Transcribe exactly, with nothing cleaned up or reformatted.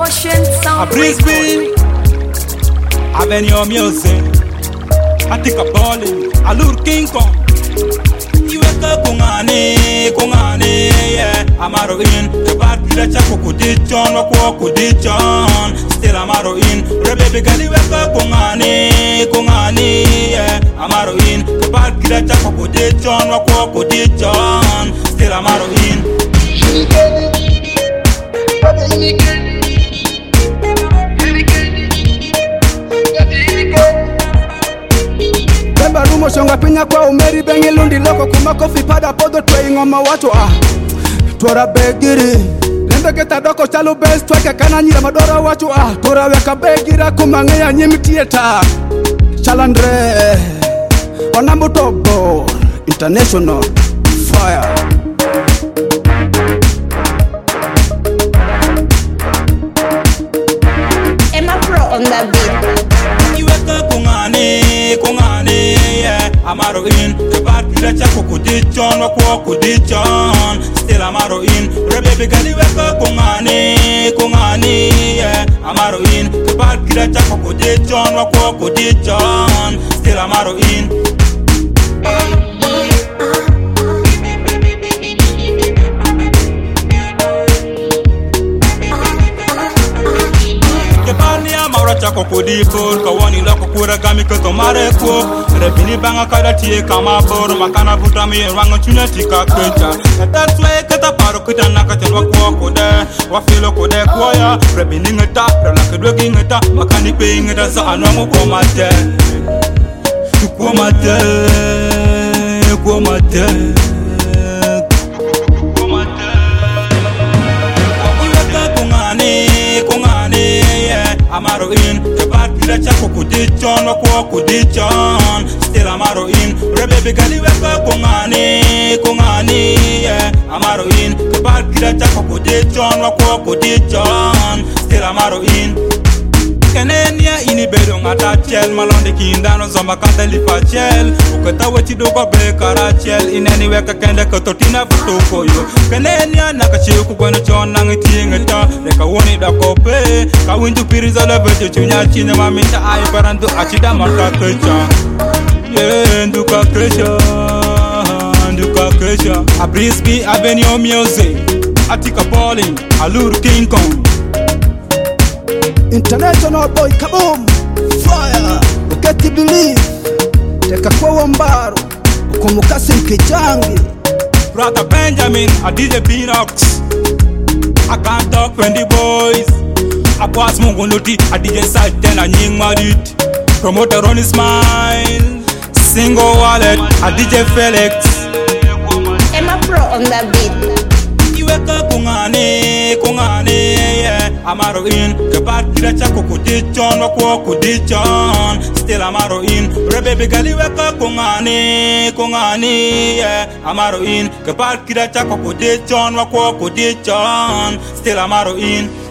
Ocean Sound. A Brisbane, Avenue Music. I think a ballin', a little King Kong. You wake up, Kungani, Kungani, yeah. Amaro in, the bad killer chako kudichon, wako kudichon. Still Amaro in, Rebebe Gali wake up, Kungani, Kungani, yeah. Amaro in, the bad killer chako kudichon, wako kudichon. Still Amaro in. Bemba rumo shonga pinya kwa umeri bengi lundi loko kuma kofi pada podo twe ngoma watu ah Tora begiri Lembe keta doko chalu best tweke kana nyira madora watu ah Tora weka begira kumange ya nyimi theater Chalandre Onambu Togo International Fire Emma Pro on the beat. Kungani, Kungani, yeah. Amaro in, the bad killer chako kudichon, wako kudichon. Still Amaro in, Rebebe Gali weka Kungani, Kungani, yeah. Amaro in, the bad killer chako kudichon, wako kudichon. Still Amaro in. Chako kudipol kawani lako kura kami kato mareko rebini banga kada tie kama bor makana buta mi rango chunya tika kecha that's why kata paro kita nakata wako kode wafilo kode kwaya rebini ngeta rala kedwe ngeta makani pe ngeta sa anwango komate komate komate Amaro in, the bad killer chako kudichon, wako kudichon. Still Amaro in, Rebebe Gali weka Kungani, Kungani, yeah. Amaro in, the bad killer chako kudichon, wako kudichon. Still Amaro in. Kenenia ini bedo ngata chel malonde kindano zomba kante lipa chel ukata weti dogo be karachel ineni weka kende kototina futuko yo Kenenia nakachiu kubweno chona ngitiengeta reka woni da kope kawinju piriza lebejo chunya chine mamita ayi parandu achida marka kecha yeah nduka kecha nduka kecha a Brisbane Avenue Music atika ballin' a little King Kong International boy, kaboom, fire, uketi believe, teka kwa wambaro, ukumukasi mkijangi. Brother Benjamin, a D J Pinox, I can't talk when the boys, a boss mungunuti, a D J side ten a nying madit, promoter on his smile, single wallet, a D J Felix, Emma Pro on the beat. Weka Kungani, Kungani, yeah. Amaro in, the bad killer chako kudichon, wako kudichon. Still Amaro in, Rebebe Gali weka Kungani, Kungani, yeah. Amaro in, the bad killer chako kudichon, wako kudichon. Still Amaro in.